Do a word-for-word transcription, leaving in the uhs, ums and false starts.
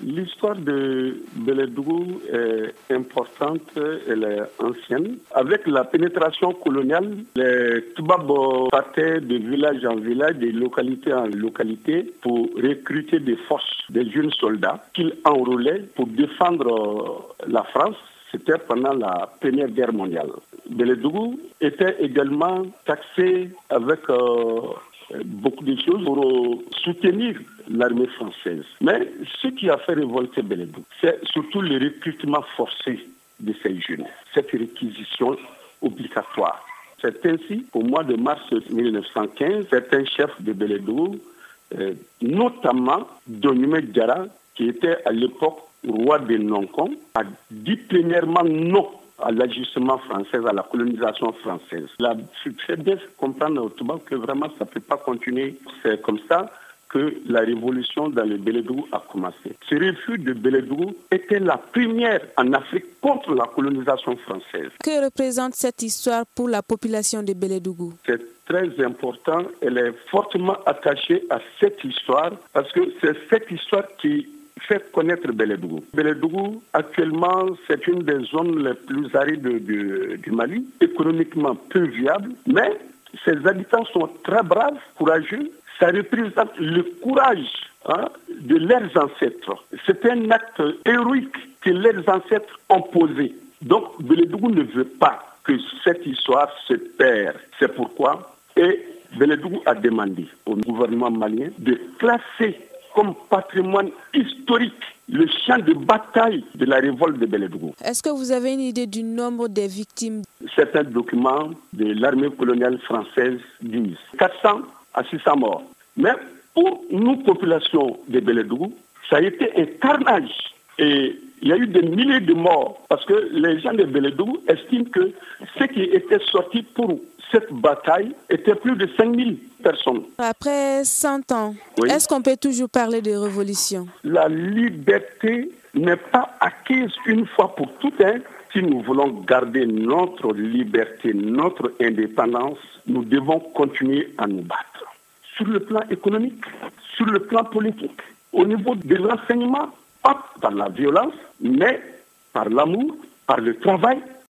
L'histoire de Beledougou est importante, elle est ancienne. Avec la pénétration coloniale, les Toubabs partaient de village en village, de localité en localité, pour recruter des forces, des jeunes soldats qu'ils enrôlaient pour défendre la France. C'était pendant la Première Guerre mondiale. Beledougou était également taxé avec euh, beaucoup de choses pour soutenir l'armée française. Mais ce qui a fait révolter Beledougou, c'est surtout le recrutement forcé de ces jeunes, cette réquisition obligatoire. C'est ainsi qu'au mois de mars mille neuf cent quinze, certains chefs de Beledougou, euh, notamment Donimé Diarra, qui était à l'époque roi de Nonkon, a dit premièrement non à l'ajustement français, à la colonisation française. Il a fait bien comprendre au Toubab que vraiment ça ne peut pas continuer. C'est comme ça que la révolution dans le Beledougou a commencé. Ce refus de Beledougou était la première en Afrique contre la colonisation française. Que représente cette histoire pour la population de Beledougou? C'est très important. Elle est fortement attachée à cette histoire parce que c'est cette histoire qui fait connaître Beledougou. Beledougou, actuellement, c'est une des zones les plus arides du, du Mali, économiquement peu viable, mais ses habitants sont très braves, courageux. Ça représente le courage hein, de leurs ancêtres. C'est un acte héroïque que leurs ancêtres ont posé. Donc, Beledougou ne veut pas que cette histoire se perde. C'est pourquoi, et Beledougou a demandé au gouvernement malien de classer comme patrimoine historique le champ de bataille de la révolte de Beledougou. Est-ce que vous avez une idée du nombre des victimes? Certains documents de l'armée coloniale française disent quatre cents à six cents morts. Mais pour nous, population de Beledougou, ça a été un carnage. Et il y a eu des milliers de morts parce que les gens de Beledougou estiment que ceux qui étaient sortis pour cette bataille étaient plus de cinq mille personnes. Après cent ans, oui. Est-ce qu'on peut toujours parler de révolution? La liberté n'est pas acquise une fois pour toutes. Hein. Si nous voulons garder notre liberté, notre indépendance, nous devons continuer à nous battre. Sur le plan économique, sur le plan politique, au niveau de l'enseignement, pas par la violence, mais par l'amour, par le travail,